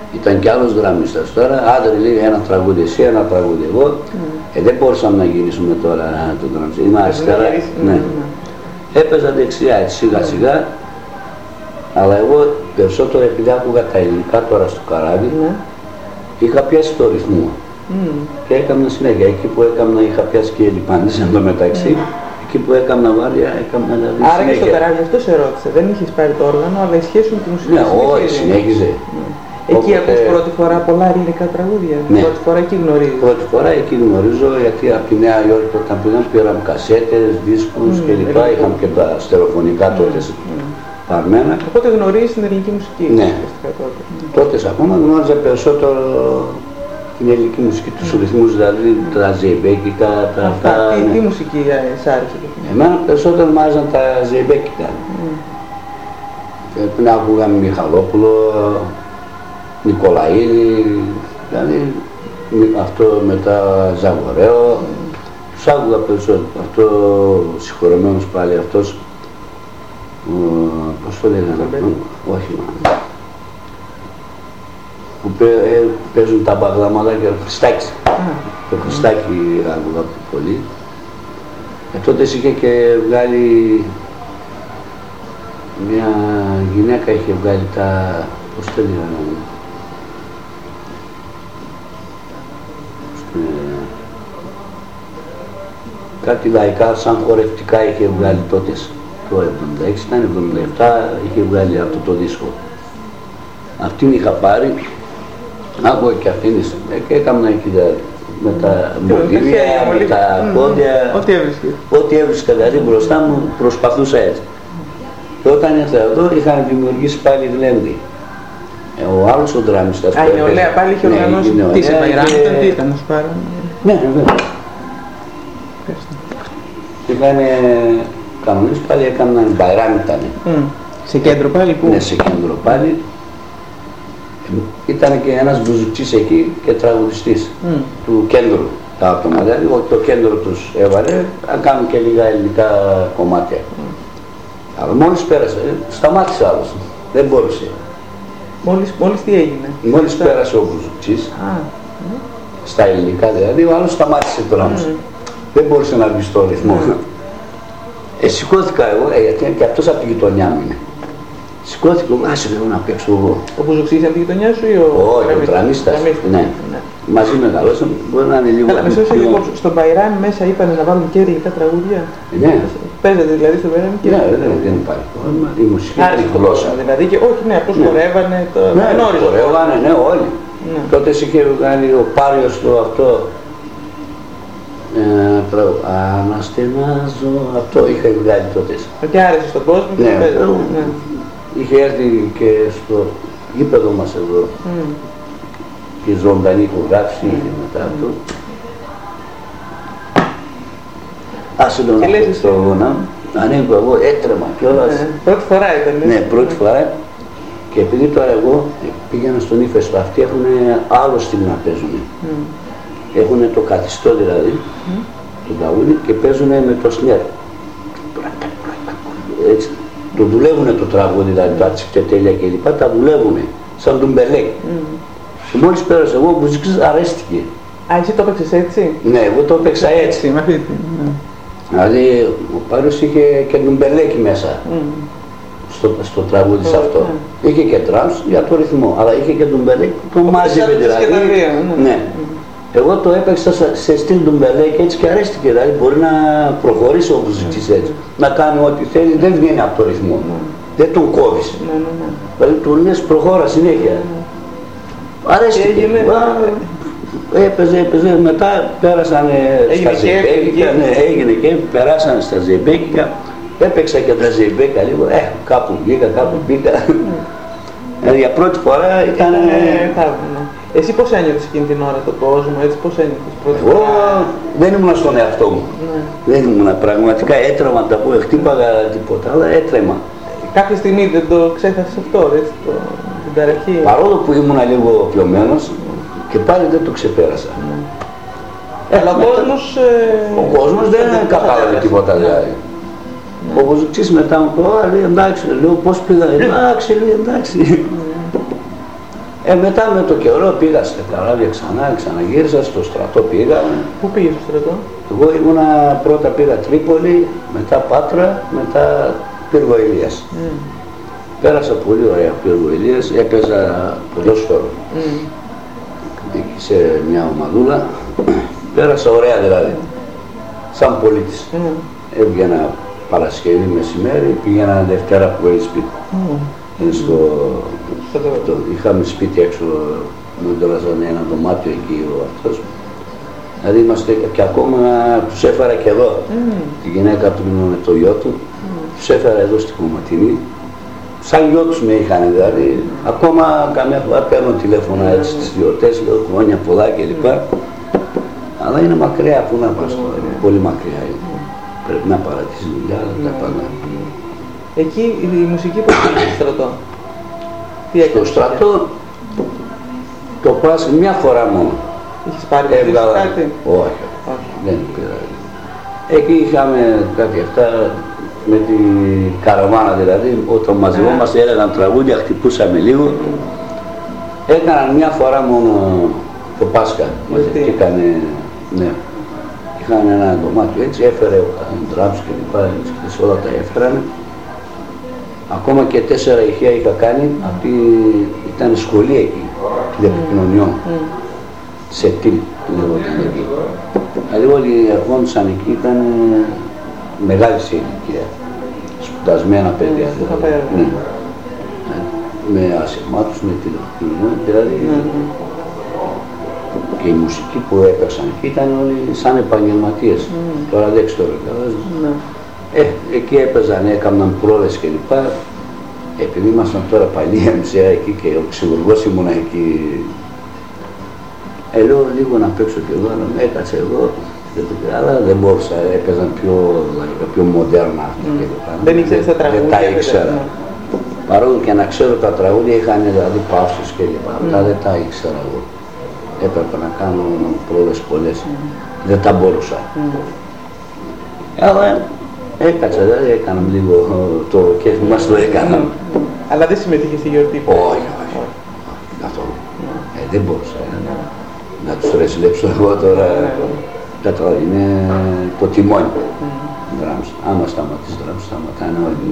Ήταν κι άλλος δραμίστας τώρα, άντρε λέει ένα τραγούδι εσύ, ένα τραγούδι εγώ. Δεν μπορούσαμε να γυρίσουμε τώρα το δραμιστή. Είμαι αριστερά. Ναι. Έπαιζα δεξιά έτσι σιγά σιγά, αλλά εγώ περισσότερο επειδή άκουγα τα ελληνικά τώρα στο καράβι, είχα πιάσει το ρυθμό. Και έκανα συνέχεια. Εκεί που έκανα είχα πιάσει και λιπάνες εν τω μεταξύ. Εκεί που έκανα βάρια, έκανα δηλαδή. Άρα και στο καράβι αυτό σε ρώτησε. Δεν είχες πάρει το όργανο, αλλά η σχέση με τη μουσική. Ναι, όχι, συνέχιζε. Εκεί ακούς πρώτη φορά πολλά ελληνικά τραγούδια. Ναι. Πρώτη φορά εκεί γνωρίζεις. Πρώτη φορά εκεί γνωρίζω, γιατί από τη Νέα Υόρκη όταν πήγαμε πήραμε κασέτες, δίσκους κλπ. Είχαμε και τα στερεοφωνικά τότε παρμένα. Οπότε γνωρίζεις την ελληνική μουσική. Ναι. Τότε ακόμα γνώριζα περισσότερο την ελληνική μουσική, τους ρυθμούς, δηλαδή τα ζεϊμπέκικα, τα αυτά. Τι μουσική σ' άρεσε? Εμένα περισσότερο μ' άρεσαν τα ζεϊμπέκικα. Πριν άκουγαμε Μιχαλόπουλο, Νικολαίδη, δηλαδή αυτό μετά Ζαγορέο, τους άκουγα περισσότερο. Αυτό συγχωρεμένος πάλι αυτός, πώς το λέγανε, όχι που παίζουν τα μπαγλαμάδα και ο Χριστάκης. Το Χριστάκη άκουγα πολύ. Τότε είχε και βγάλει μια γυναίκα, είχε βγάλει τα, πώς το λέγανε, κάτι λαϊκά σαν χορευτικά είχε βγάλει τότε. Το 76 ήταν, 77 είχε βγάλει αυτό το δίσκο. Αυτήν είχα πάρει, άκουγα και αυτήν και έκανα εκεί με τα μολύβια, με τα πόδια, ό,τι έβρισκα δηλαδή μπροστά μου προσπαθούσα έτσι. Και όταν ήρθα εδώ είχαν δημιουργήσει πάλι Γλένδη. Ο άλλος ο δραμιστάς που έπαιζε. Η νεολαία πάλι είχε οργανώσει. Τι σε Μπαϊράμ, τι ήταν να σου πάρουν? Ναι, βέβαια. Είχαν κανονίσει πάλι, έκαναν Μπαϊράμ ήταν. Σε κέντρο πάλι που? Ναι, σε κέντρο πάλι. Ήταν και ένας μπουζουκτσής εκεί και τραγουδιστής του κέντρου τα άτομα. Δηλαδή το κέντρο τους έβαλε, να κάνουν και λίγα ελληνικά κομμάτια. Αλλά μόλις πέρασε, σταμάτησε άλλος, δεν μπορούσε. Μόλις τι έγινε? Μόλις πέρασε ο μπουζουκτσής, στα ελληνικά δηλαδή, ο άλλος σταμάτησε τον άμεσο. Δεν μπορούσε να μπει στο ρυθμό. Σηκώθηκα εγώ, γιατί και αυτός από τη γειτονιά μου είναι. Σηκώθηκα εγώ, άσε λέω να παίξω εγώ. Ο Μπουζουκτσής από τη γειτονιά σου ή ο? Όχι, ο δραμίστας. Ναι. Μαζί μεγαλώσαμε, μπορεί να είναι λίγο. Καλά, μεσός λίγο στον Μπαϊράμ μέσα είπανε να βάλουν και ελληνικά τραγούδια. Ναι. Παίζετε δηλαδή στον Μπαϊράμ και? Ναι, δεν υπάρχει πρόβλημα. Η μουσική είναι η γλώσσα. Δηλαδή και όχι, ναι, απλώς χορεύανε, το γνώριζαν. Χορεύανε, ναι, όλοι. Τότε είχε βγάλει ο Πάριος το αυτό. Αναστενάζω, αυτό είχε βγάλει τότε. Και άρεσε στον κόσμο και ναι. Είχε έρθει και στο γήπεδο μας εδώ και ζωντανή ηχογράφηση είχε μετά αυτό. Άσε τον να πω στο γόνα, ανέβω εγώ, έτρεμα κιόλας. Πρώτη φορά ήταν. Ναι, πρώτη φορά. Και επειδή τώρα εγώ πήγαινα στον Ύφεστο, αυτοί έχουν άλλο στυλ να παίζουν. Έχουν το καθιστό δηλαδή, το ταούλι και παίζουν με το σνέρ. Έτσι. Το δουλεύουνε το τραγούδι, δηλαδή τα τσιπτετέλια κλπ. Τα δουλεύουνε, σαν τον μπελέκ. Και μόλις πέρασε εγώ, ο Μπουζουκτσής αρέστηκε. Α, εσύ το έπαιξες έτσι? Ναι, εγώ το έπαιξα έτσι. Δηλαδή, ο Πάριος είχε και τον μπελέκι μέσα. Στο τραγούδι σε αυτό. Είχε και τρανς για το ρυθμό, αλλά είχε και τον μπελέκι που το μάζευε δηλαδή. Ναι. Εγώ το έπαιξα σε στυλ του μπελέκι έτσι και αρέστηκε, δηλαδή μπορεί να προχωρήσει ο Μπουζουκτσής έτσι. Να κάνει ό,τι θέλει, δεν βγαίνει από το ρυθμό. Δεν τον κόβεις. Δηλαδή του λες προχώρα συνέχεια. Αρέστηκε. Έπαιζε, μετά πέρασαν στα ζεϊμπέκικα, έγινε και περάσαν στα ζεϊμπέκικα. Έπαιξα και τα ζεϊμπέκα λίγο, κάπου βγήκα, κάπου μπήκα. Για πρώτη φορά ήταν... Εσύ πώς ένιωθες εκείνη την ώρα τον κόσμο, έτσι πώς ένιωθες πρώτη φορά? Εγώ δεν ήμουν στον εαυτό μου. Δεν ήμουν, πραγματικά έτρεμα τα που χτύπαγα τίποτα, αλλά έτρεμα. Κάποια στιγμή δεν το ξέχασες αυτό, έτσι, την ταραχή? Παρόλο που ήμουν λίγο πιωμένος και πάλι δεν το ξεπέρασα. Αλλά ο κόσμος δεν κατάλαβε τίποτα δηλαδή. Ο Μπουζουκτσής μετά μου είπε, λέει εντάξει, λέω πώς πήγα, εντάξει, λέει εντάξει. Μετά με το καιρό πήγα στα καράβια ξαναγύρισα, στο στρατό πήγα. Πού πήγες στο στρατό? Εγώ πρώτα πήγα Τρίπολη, μετά Πάτρα, μετά Πύργο Ηλίας. Πέρασα πολύ ωραία Πύργο Ηλίας, έπαιζα ποδόσφαιρο. Εκεί σε μια ομαδούλα, πέρασα ωραία δηλαδή, σαν πολίτης. Έβγαινα Παρασκευή μεσημέρι, πήγαινα Δευτέρα που έγινε σπίτι. Είχαμε σπίτι έξω, μου δώσανε ένα δωμάτιο εκεί αυτός. Δηλαδή είμαστε και ακόμα τους έφερα και εδώ. Τη γυναίκα του με το γιο του, τους έφερα εδώ στη Κομματινή. Σαν γιο τους με είχαν δηλαδή, ακόμα καμιά φορά παίρνω τηλέφωνα έτσι στις γιορτές, λέω χρόνια πολλά κλπ. Αλλά είναι μακριά, πού να πας τώρα, είναι πολύ μακριά. Πρέπει να παρατήσεις δουλειά, τα πάντα. Εκεί η μουσική πώς πήγε στο στρατό? Στο στρατό το πας μια φορά μόνο. Είχες πάρει κάτι? Όχι, δεν πήρα. Εκεί είχαμε κάτι αυτά με την καραβάνα δηλαδή, όταν μαζευόμαστε έλεγαν τραγούδια, χτυπούσαμε λίγο. Έκαναν μια φορά μόνο το Πάσχα. Ναι. Είχαν ένα δωμάτιο έτσι, έφερε ο drums και λοιπά, όλα τα έφεραν. Ακόμα και 4 ηχεία είχα κάνει, αυτή ήταν σχολή εκεί, τηλεπικοινωνιών. Σε τι λεγόταν εκεί. Δηλαδή όλοι ερχόντουσαν εκεί, ήταν μεγάλη σε ηλικία, σπουδασμένα παιδιά. Ναι. Με ασημάτους, με τηλεπικοινωνιών, δηλαδή. Και η μουσική που έπαιξαν εκεί ήταν όλοι σαν επαγγελματίες. Τώρα δεν ξέρω καλά. Εκεί έπαιζαν, έκαναν πρόβες κλπ. Επειδή ήμασταν τώρα παλιοί εμψέα εκεί και ο ξυγουργός ήμουνα εκεί. Λέω λίγο να παίξω και εγώ, αλλά έκατσα εδώ. Αλλά δεν μπορούσα, έπαιζαν πιο μοντέρνα αυτά κλπ. Δεν ήξερες τα τραγούδια? Δεν τα ήξερα. Παρόλο και να ξέρω τα τραγούδια είχαν δηλαδή παύσεις κλπ. Αυτά δεν τα ήξερα εγώ. Έπρεπε να κάνω πρόβες πολλές. Δεν τα μπορούσα. Αλλά έκατσα, δηλαδή έκαναμε λίγο το κέφι μας, το έκανα. Αλλά δεν συμμετείχε στη γιορτή? Όχι, καθόλου. Δεν μπορούσα να τους ρεσιλέψω εγώ τώρα. Είναι το τιμόνι. Άμα σταματήσει drums, σταματάνε όλοι.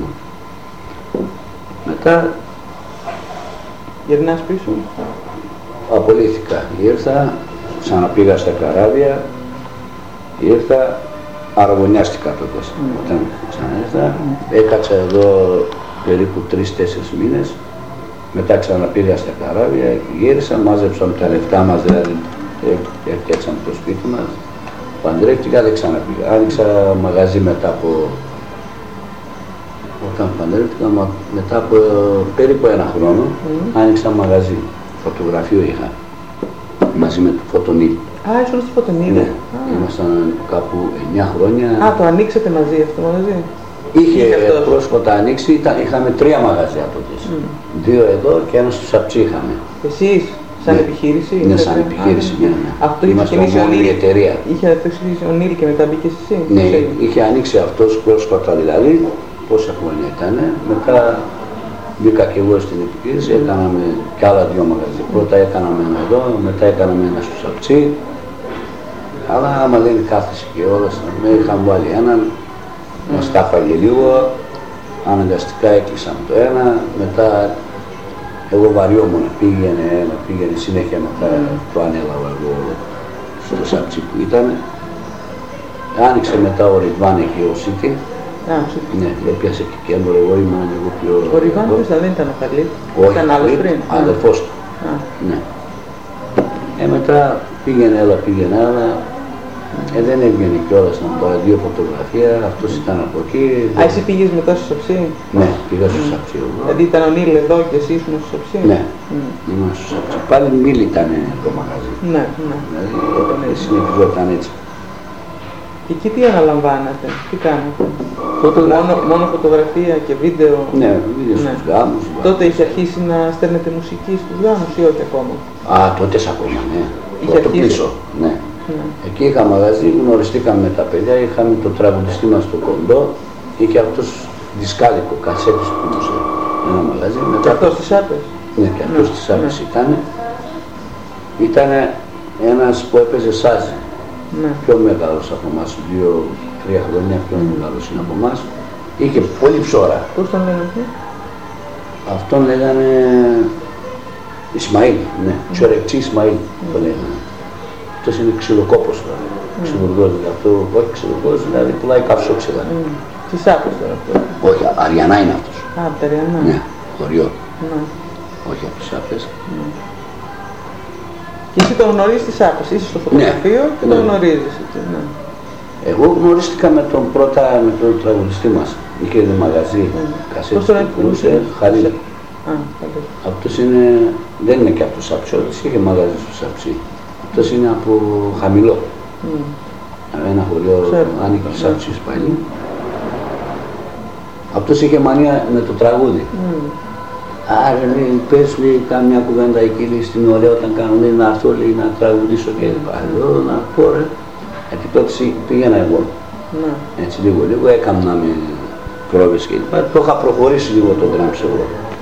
Μετά γυρνάς πίσω? Απολύθηκα. Ήρθα, ξαναπήγα στα καράβια, ήρθα, αραβωνιάστηκα τότε. Όταν ξαναήρθα, έκατσα εδώ περίπου 3-4 μήνες, μετά ξαναπήγα στα καράβια, γύρισα, μάζεψαμε τα λεφτά μας, δηλαδή έφτιαξαμε το σπίτι μας, παντρεύτηκα, δεν ξαναπήγα. Άνοιξα μαγαζί μετά από... Όταν παντρεύτηκα, μετά από περίπου 1 χρόνο, άνοιξα μαγαζί. Φωτογραφείο είχα, μαζί με το Φωτονίλ. Ήσουν στο Φωτονίλ? Ναι, ήμασταν κάπου 9 χρόνια. Το ανοίξατε μαζί αυτό το μαγαζί? Είχε πρόσφατα ανοίξει, είχαμε 3 μαγαζιά τότε. 2 εδώ και 1 στο Σαπτσί είχαμε. Εσείς, σαν επιχείρηση? Ναι, σαν επιχείρηση, ναι. Αυτό είχε η εταιρεία. Είχε ξεκινήσει ο Νίλ και μετά μπήκες εσύ? Ναι, είχε ανοίξει αυτός πρόσφατα δηλαδή, πόσα χρόνια ήταν, μετά μπήκα και εγώ στην επιχείρηση, έκαναμε κι άλλα 2 μαγαζί. Πρώτα έκαναμε ένα εδώ, μετά έκαναμε ένα στο Σαπτσί. Αλλά άμα δεν κάθισε και όλα, είχαμε βάλει έναν, μας κάφαγε λίγο, αναγκαστικά έκλεισαμε το ένα, μετά εγώ βαριόμουν, πήγαινε συνέχεια μετά το ανέλαβα εγώ στο Σαπτσί που ήταν. Άνοιξε μετά ο Ριντβάν εκεί ο Σίτι. Ναι, έπιασε και κέντρο, εγώ ήμουν λίγο πιο... Ο Ριντβάν δεν ήταν ο Χαρλίτ? Όχι, ήταν άλλος πριν? Αδερφός του. Ναι. Μετά πήγαινε άλλα. Δεν έβγαινε κιόλας να πάρω 2 φωτογραφία, αυτός ήταν από εκεί. Εσύ πήγες μετά στο Σαπτσί? Ναι, πήγα στο Σαπτσί εγώ. Δηλαδή ήταν ο Νίλ εδώ και εσύ ήσουν στο Σαπτσί? Ναι, ήμουν στο Σαπτσί. Πάλι Νίλ ήταν το μαγαζί. Ναι. Δηλαδή συνεχιζόταν έτσι. Και εκεί τι αναλαμβάνατε, τι κάνατε? Μόνο φωτογραφία και βίντεο? Ναι, βίντεο στους γάμους. Τότε είχε αρχίσει να στέλνετε μουσική στους γάμους ή όχι ακόμα? Τότε ακόμα, ναι. Το πίσω, ναι. Εκεί είχα μαγαζί, γνωριστήκαμε με τα παιδιά, είχαμε το τραγουδιστή μας στο Κοντό, είχε αυτός δισκάλικο, κασέτες που πούσε ένα μαγαζί. Και αυτός τις άπες? Ναι, και αυτός της Σάπης ήταν ένας που έπαιζε σάζι. Ναι. Πιο μεγάλος από εμάς, 2-3 χρόνια πιο μεγάλος είναι από εμάς. Είχε πολύ ψώρα. Πώς τον λένε αυτό? Αυτόν λέγανε Ισμαήλ, ναι, Τσορεκτσί Ισμαήλ το λέγανε. Αυτός είναι ξυλοκόπος δηλαδή, ξυλουργός δηλαδή, αυτό, όχι ξυλουργός, δηλαδή πουλάει καυσόξυλα. Τι Σάπες τώρα αυτό? Όχι, Αριανά είναι αυτός. Α, από τα Αριανά. Ναι, χωριό. Ναι. Όχι από τις Σάπες. Και εσύ τον γνωρίζεις τις Σάπες, είσαι στο φωτογραφείο και τον γνωρίζεις. Ναι. Εγώ γνωρίστηκα με τον τραγουδιστή μας. Είχε μαγαζί, κασέτες που πουλούσε, Χαλίλ. Αυτός δεν είναι και από το Σαψιώτης, είχε μαγαζί στο Σαψί. Αυτός είναι από Χαμηλό. Ένα χωριό άνοιγε στο Σαψίς πάλι. Αυτός είχε μανία με το τραγούδι. Άρα λέει, πες λέει κάμια κουβέντα εκεί λέει, στην ωραία όταν κάνουν λέει, να έρθω λέει, να τραγουδήσω και λέω να πω ρε. Γιατί τότε πήγαινα εγώ. Έτσι λίγο έκανα με πρόβες και λοιπά. Το είχα προχωρήσει λίγο το γράμψε εγώ.